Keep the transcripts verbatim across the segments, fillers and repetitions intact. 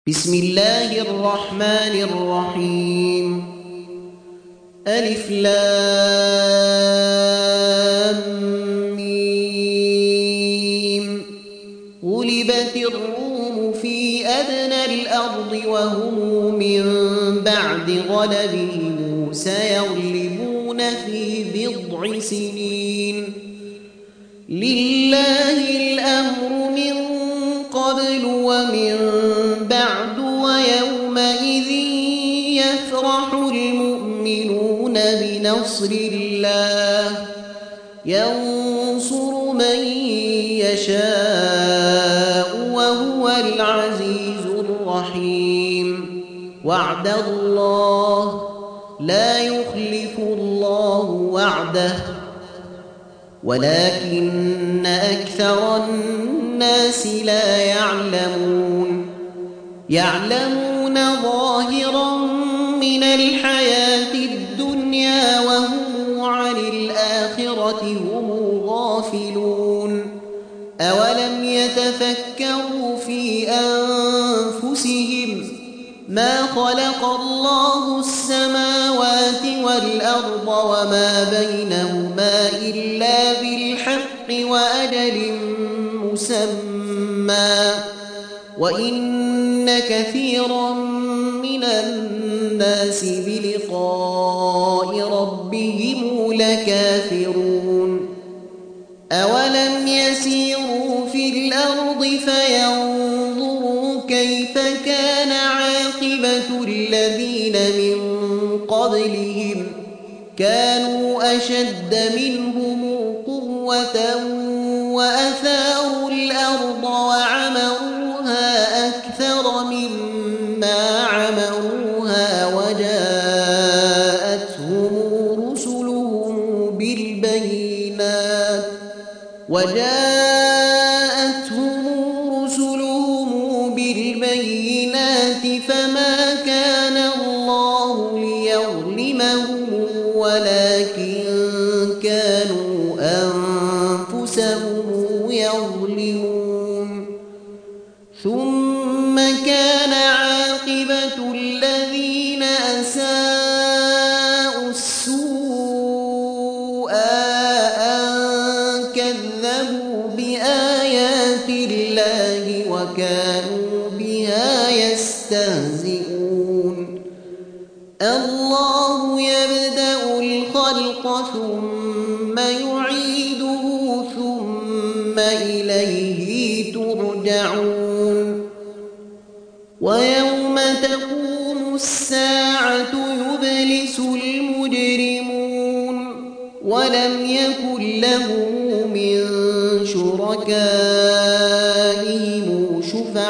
بسم الله الرحمن الرحيم. ألف لام ميم. غلبت الروم في أدنى الأرض وهم من بعد غلبهم سيغلبون في بضع سنين. لله الأمر من قبل ومن بعد ويومئذ يفرح المؤمنون بنصر الله ينصر من يشاء وهو العزيز الرحيم. وعد الله لا يخلف الله وعده ولكن أكثر الناس لا يعلمون. يعلمون ظاهرا من الحياة الدنيا وهم عن الآخرة هم غافلون. أولم يتفكروا في أنفسهم ما خلق الله السماوات والأرض وما بينهما إلا بالحق وأجل مسمى وإن كثيرا من الناس بلقاء ربهم لكافرون. أولم يسيروا في الأرض فينظروا كيف كان عاقبة الذين من قبلهم كانوا أشد منهم قوة وأثاروا الأرض وعمروها أكثر مما عمروها وجاءتهم رسلهم بالبينات وجاءتهم رسلهم بالبينات فما كان الله ليظلمهم ولكن كانوا أنفسهم يظلمون. ثم كان عاقبة الذين أساءوا السوء أن كذبوا بآيات الله وكانوا بها يستهزئون. الله يبدأ الخلق ثم يعيده ثم إليه ترجعون. ويوم تقوم الساعة يبلس المجرمون ولم يكن لهم من شركائهم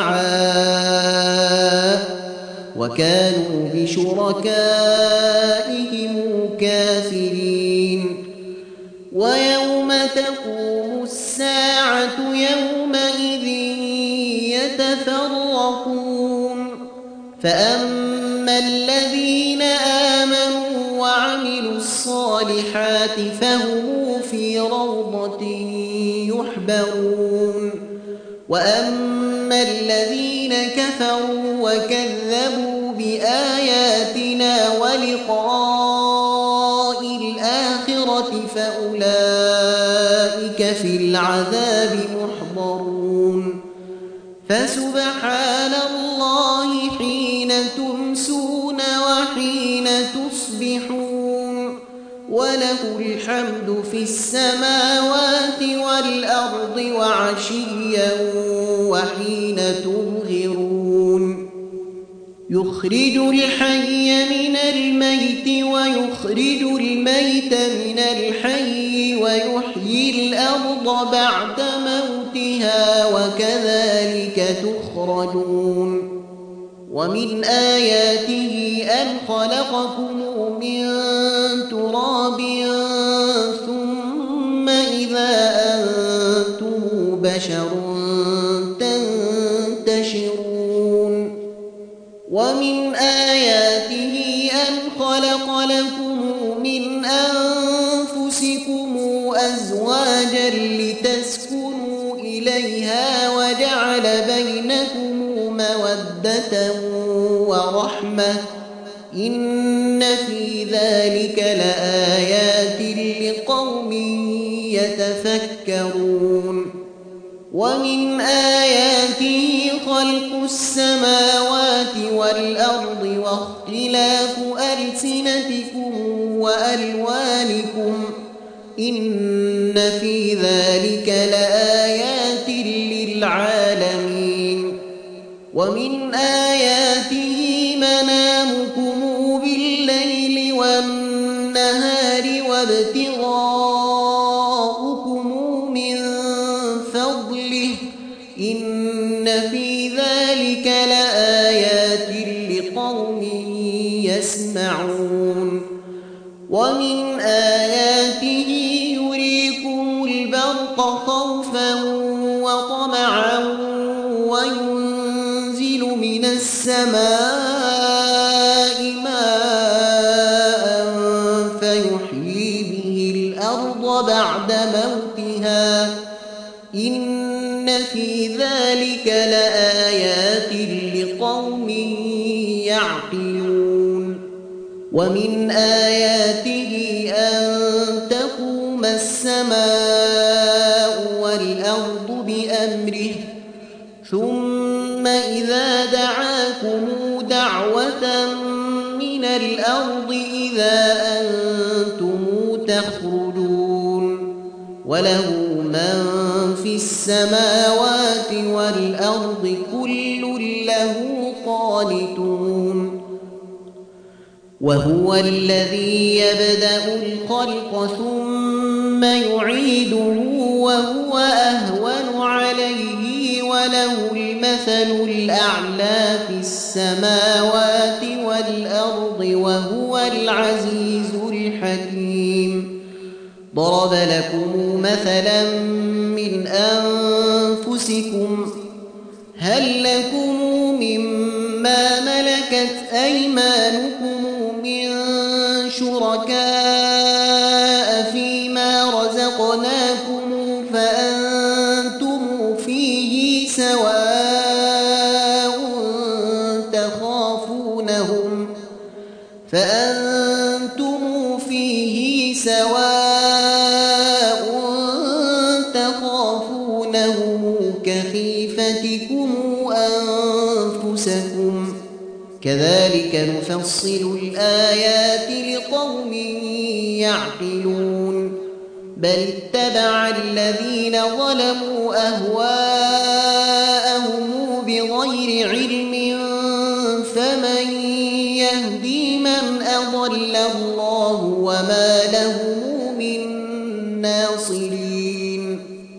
شفعاء وكانوا بشركائهم كافرين. ويوم تقوم الساعة يومئذ يتفرقون فأما الذين آمنوا وعملوا الصالحات فهم في روضة يحبرون. وأما الذين كفروا وكذبوا بآياتنا ولقاء الآخرة فأولئك في العذاب محضرون. فسبحان الله حين تمسون وحين تصبحون وله الحمد في السماوات والأرض وعشيا وحين تظهرون. يخرج الحي من الميت ويخرج الميت من الحي ويحيي الأرض بعد موتها وكذلك تخرجون. ومن آياته أن خلقكم من تراب ثم إذا أنتم بشر تنتشرون. ومن آياته أن خلق لكم من أنفسكم أزواجا لتسكنوا إليها وجعل بينكم مودة ورحمة إن في ذلك لآيات لقوم يتفكرون ومن آياته خلق السماوات والأرض واختلاف ألسنتكم وألوانكم إن في ذلك لآيات للعالمين ومن آياته منامكم بالليل والنهار وابتغاؤكم من فضله إن في ذلك لآيات لقوم يسمعون ومن آياته يريكم البرق خوفا وطمعا وينزل من السماء ماء فيحيي به الأرض بعد موتها إن في ذلك لآيات لقوم يعقلون ومن آياته أن تقوم السماء والأرض بأمره ثم إذا دعاكم دعوة من الأرض إذا أنتم تخرجون وله من في السماوات والأرض كل له قانتون وهو الذي يبدأ الخلق ثم يعيده وهو أهون عليه وله المثل الأعلى في السماوات والأرض وهو العزيز الحكيم ضرب لكم مثلا من أنفسكم هل لكم مما ملكت أيمانكم من شركاء فيما رزقناكم فأنتم فيه سواء تخافونهم فأنتم فيه سواء تخافونهم كخيفتكم أنفسكم كذلك نفصل الآيات لقوم يعقلون بل اتبع الذين ظلموا أهواءهم بغير علم فمن يهدي من أضل الله وما لهم من ناصرين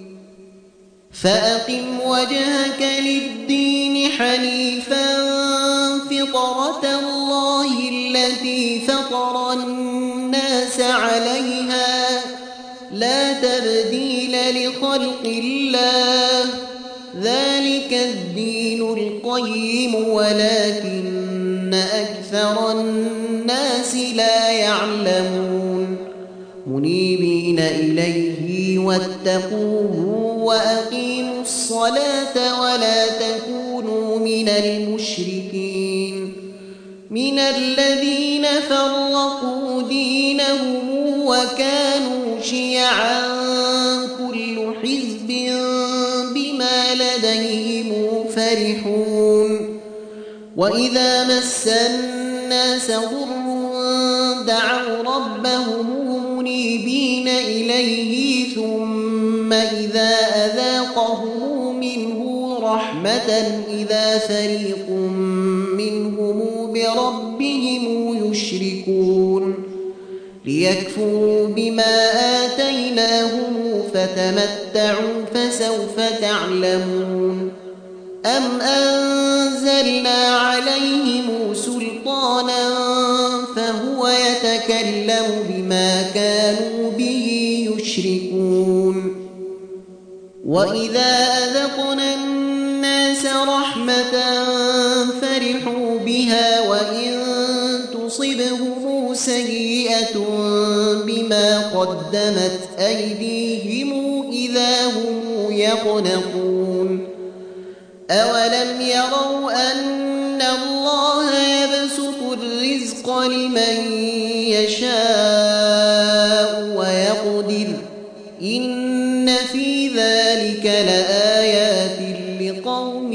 فأقم وجهك للدين حنيفا فطرة الله التي فطر الناس عليها لا تبديل لخلق الله ذلك الدين القيم ولكن أكثر الناس لا يعلمون منيبين إليه واتقوه وأقيموا الصلاة ولا تكونوا من المشركين من الذين فرقوا دينهم وكانوا شيعا كل حزب بما لديهم فرحون وإذا مس الناس ضر دعوا ربهم منيبين إليه ثم إذا أذاقهم منه رحمة إذا فريق منهم بربهم يشركون ليكفروا بما آتيناهم فتمتعوا فسوف تعلمون أم أنزلنا عليهم سلطانا فهو يتكلم بما كانوا به يشركون وإذا أذقنا الناس رحمة فرحوا بها وإن تصبهم سيئة بما قدمت أيديهم إذا هم يقنطون أولم يروا أن الله يبسط الرزق لمن يشاء ويقدر إن في ذلك لآيات لقوم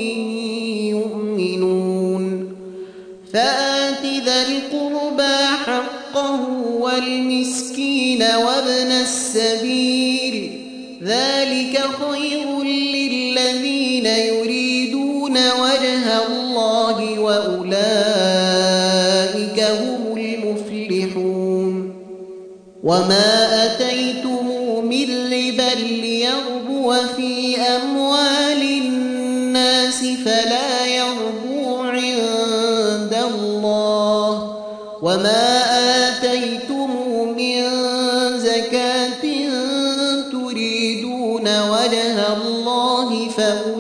يؤمنون فآت ذا القربى حقه والمسكين وابن السبيل ذلك خير للذين يريدون وجه الله وأولئك هم المفلحون وما أتيتم من ربا ليربو في أموال الناس فلا يربو عند الله وما آتيتم من زكاة تريدون وجه الله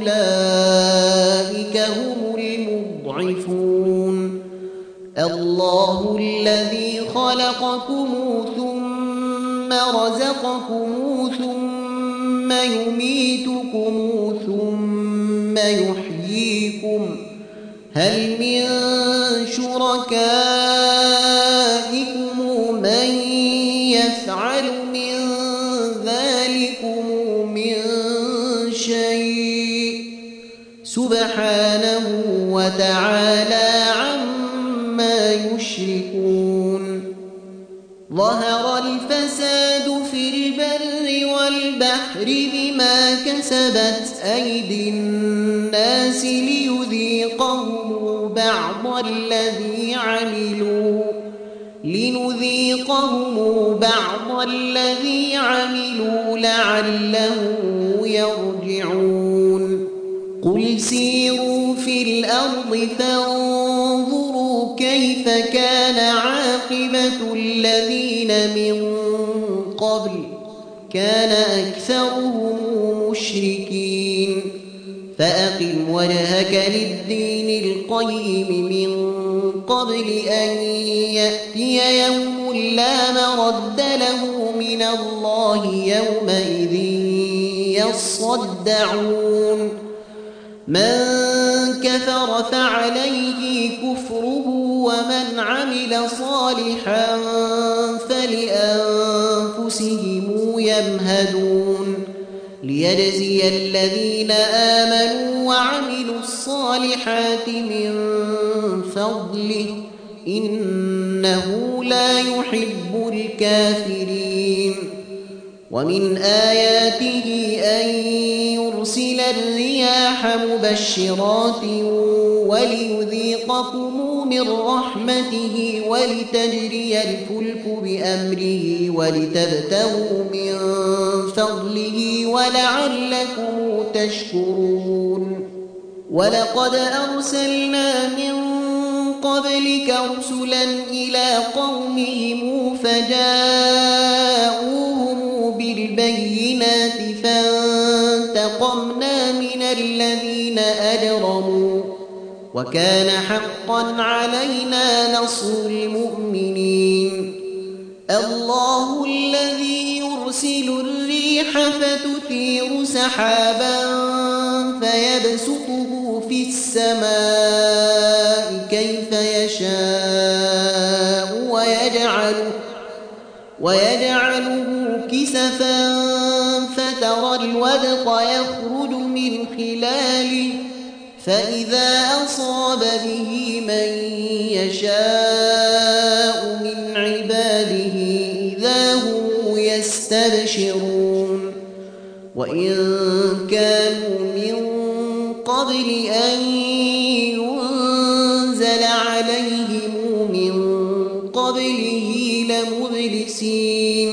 فأولئك هم المضعفون الله الذي خلقكم ثم رزقكم ثم يميتكم ثم يحييكم هل من شركائكم من يفعل من ذلكم من شيء سبحانه وتعالى عما يشركون ظهر الفساد في البر والبحر بما كسبت أيدي الناس ليذيقهم بعض الذي عملوا لنذيقهم بعض الذي عملوا لعلهم يرجعون قل سيروا في الأرض فانظروا كيف كان عاقبة الذين من قبل كان أكثرهم مشركين فأقم وجهك للدين القيم من قبل أن يأتي يوم لا مرد له من الله يومئذ يصدعون من كفر فعليه كفره ومن عمل صالحا فلأنفسهم يمهدون ليجزي الذين آمنوا وعملوا الصالحات من فضله إنه لا يحب الكافرين ومن آياته أن يرسل الرياح مبشرات وليذيقكم من رحمته ولتجري الفلك بأمره ولتبتغوا من فضله ولعلكم تشكرون ولقد أرسلنا من قبلك رسلا إلى قومهم فجاءوهم بالبينات فانتقمنا من الذين أجرموا وكان حقا علينا نصر المؤمنين الله الذي يرسل الريح فتثير سحابا فيبسطه في السماء كيف يشاء ويجعله, ويجعله كسفا فترى الودق يخرج من خلاله فإذا أصاب به من يشاء من عباده إذا هم يستبشرون وإن كانوا من قبل أن ينزل عليهم من قبله لمبلسين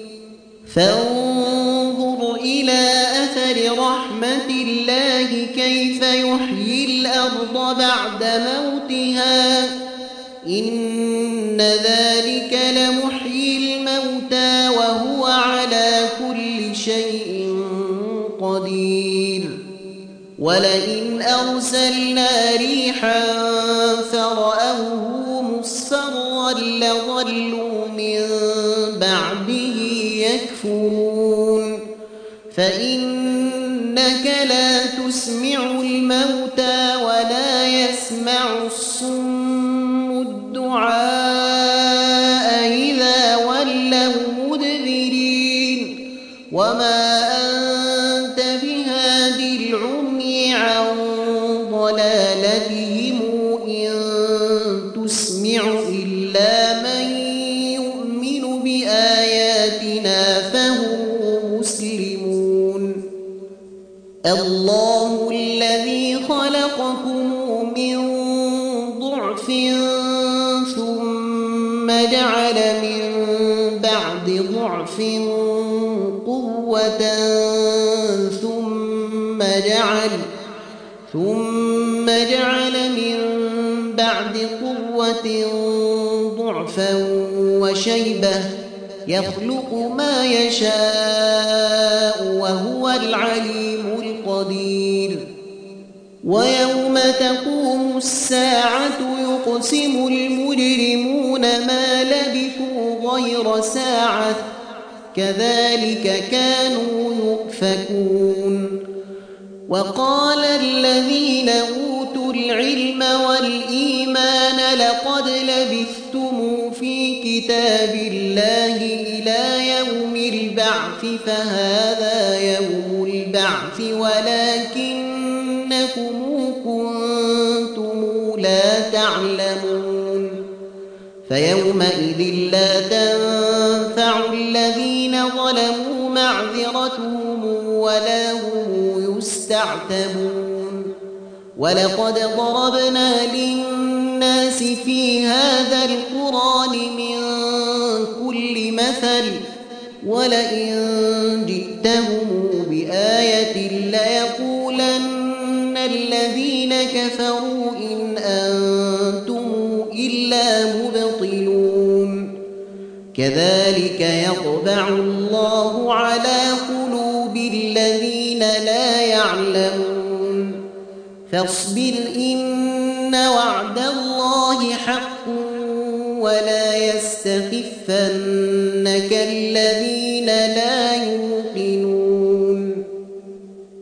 فانظر إلى أثر رحمة الله كيف يحيي الأرض بعد موتها إن ذلك لمحيي الموتى وهو على كل شيء قدير ولئن أرسلنا ريحا فرأوه مصفرا لظلوا من بعده يكفرون فإنك لا تسمع الموتى ولا يسمع الصم ضعف ثم جعل من بعد ضعف قوة ثم جعل ثم جعل من بعد قوة ضعفا وشيبة يخلق ما يشاء وهو العليم القدير. ويوم تقوم الساعة يقسم المجرمون ما لبثوا غير ساعة كذلك كانوا يؤفكون. وقال الذين أوتوا العلم والإيمان لقد لبثتم في كتاب الله إلى يوم البعث فهذا يوم البعث ولكنكم كنتم لا تعلمون. فيومئذ لا تنفع الذين ظلموا معذرتهم ولا هم يستعتبون. ولقد ضربنا للناس في هذا القرآن من كل مثل ولئن جئتهم بآية ليقولن الذين كفروا إن أنتم إلا مبطلون. كذلك يطبع الله على قلوب الذين لا يعلمون. فاصبر إن وعد الله حق ولا يستخفنك الذين